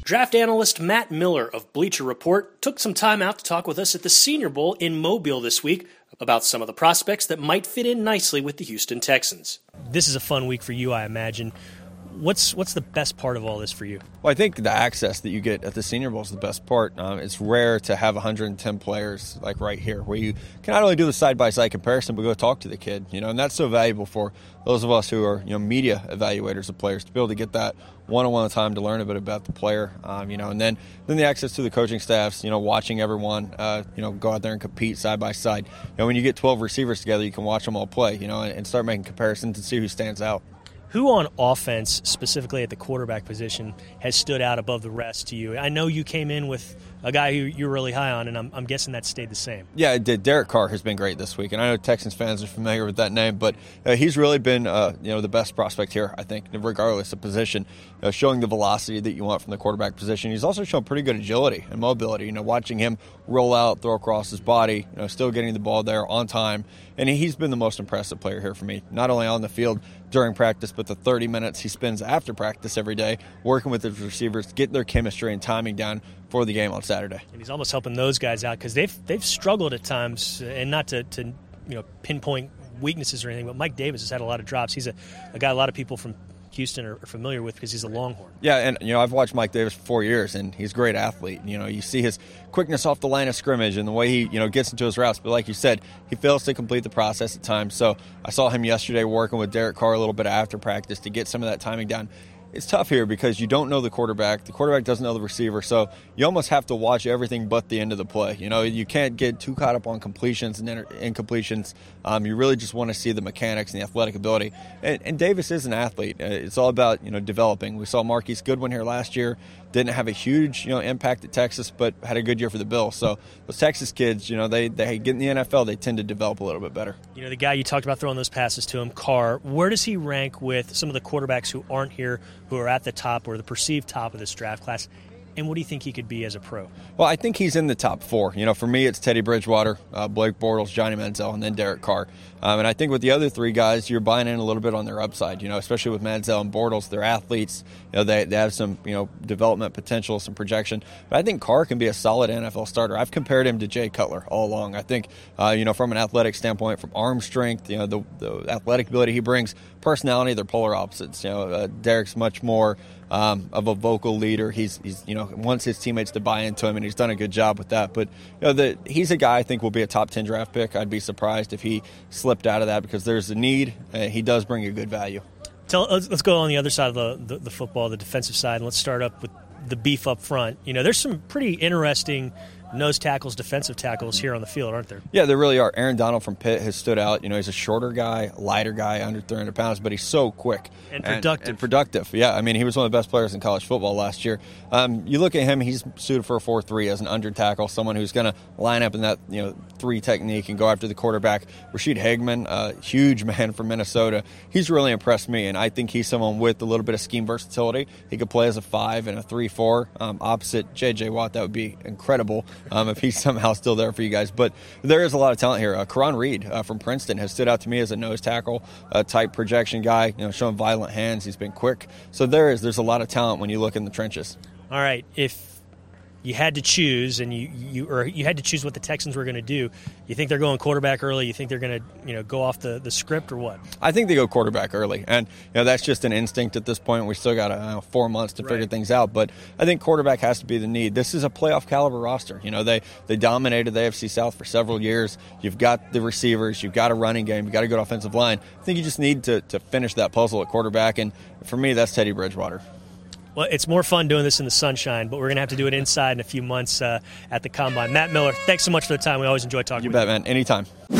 Draft analyst Matt Miller of Bleacher Report took some time out to talk with us at the Senior Bowl in Mobile this week about some of the prospects that might fit in nicely with the Houston Texans. This is a fun week for you, I imagine. What's the best part of all this for you? Well, I think the access that you get at the Senior Bowl is the best part. It's rare to have 110 players like right here, where you can not only do the side-by-side comparison, but go talk to the kid. And that's so valuable for those of us who are media evaluators of players to be able to get that one-on-one time to learn a bit about the player. And then the access to the coaching staffs. Watching everyone go out there and compete side by side. When you get 12 receivers together, you can watch them all play. And start making comparisons and see who stands out. Who on offense, specifically at the quarterback position, has stood out above the rest to you? I know you came in with a guy who you're really high on, and I'm guessing that stayed the same. Yeah, it did. Derek Carr has been great this week, and I know Texans fans are familiar with that name, but he's really been the best prospect here, I think, regardless of position, showing the velocity that you want from the quarterback position. He's also shown pretty good agility and mobility, watching him roll out, throw across his body, still getting the ball there on time, and he's been the most impressive player here for me, not only on the field during practice, but the 30 minutes he spends after practice every day working with his receivers, getting their chemistry and timing down for the game on Saturday. And he's almost helping those guys out because they've struggled at times, and not to pinpoint weaknesses or anything, but Mike Davis has had a lot of drops. He's a guy a lot of people from Houston are familiar with because he's a Longhorn. Yeah, and I've watched Mike Davis for 4 years, and he's a great athlete. You see his quickness off the line of scrimmage and the way he gets into his routes. But like you said, he fails to complete the process at times. So I saw him yesterday working with Derek Carr a little bit after practice to get some of that timing down. It's tough here because you don't know the quarterback. The quarterback doesn't know the receiver, so you almost have to watch everything but the end of the play. You can't get too caught up on completions and incompletions. You really just want to see the mechanics and the athletic ability. And Davis is an athlete. It's all about developing. We saw Marquise Goodwin here last year. Didn't have a huge impact at Texas, but had a good year for the Bills. So those Texas kids, they get in the NFL, they tend to develop a little bit better. The guy you talked about throwing those passes to him, Carr, where does he rank with some of the quarterbacks who aren't here, who are at the top or the perceived top of this draft class? And what do you think he could be as a pro? Well, I think he's in the top four. For me, it's Teddy Bridgewater, Blake Bortles, Johnny Manziel, and then Derek Carr. And I think with the other three guys, you're buying in a little bit on their upside, especially with Manziel and Bortles. They're athletes. They have some, development potential, some projection. But I think Carr can be a solid NFL starter. I've compared him to Jay Cutler all along. I think, from an athletic standpoint, from arm strength, the athletic ability he brings, personality, they're polar opposites. Derek's much more of a vocal leader. He's wants his teammates to buy into him, and he's done a good job with that. But he's a guy I think will be a top 10 draft pick. I'd be surprised if he slipped out of that because there's a need. He does bring a good value. Let's go on the other side of the football, the defensive side, and let's start up with the beef up front. There's some pretty interesting nose tackles, defensive tackles here on the field, aren't there? Yeah, there really are. Aaron Donald from Pitt has stood out. He's a shorter guy, lighter guy, under 300 pounds, but he's so quick. And productive. And productive, yeah. He was one of the best players in college football last year. You look at him, he's suited for a 4-3 as an under tackle, someone who's going to line up in that 3 technique and go after the quarterback. Rashid Hageman, a huge man from Minnesota. He's really impressed me, and I think he's someone with a little bit of scheme versatility. He could play as a 5 and a 3-4 opposite J.J. Watt. That would be incredible. If he's somehow still there for you guys. But there is a lot of talent here. Karan Reed from Princeton has stood out to me as a nose tackle type projection guy, showing violent hands. He's been quick. So there's a lot of talent when you look in the trenches. All right. If you had to choose, and you had to choose what the Texans were going to do, you think they're going quarterback early? You think they're going to go off the script or what? I think they go quarterback early, and that's just an instinct at this point. We still got 4 months to figure things out, but I think quarterback has to be the need. This is a playoff caliber roster. They dominated the AFC South for several years. You've got the receivers, you've got a running game, you've got a good offensive line. I think you just need to finish that puzzle at quarterback, and for me, that's Teddy Bridgewater. Well, it's more fun doing this in the sunshine, but we're going to have to do it inside in a few months at the Combine. Matt Miller, thanks so much for the time. We always enjoy talking to you. You bet, man. Anytime.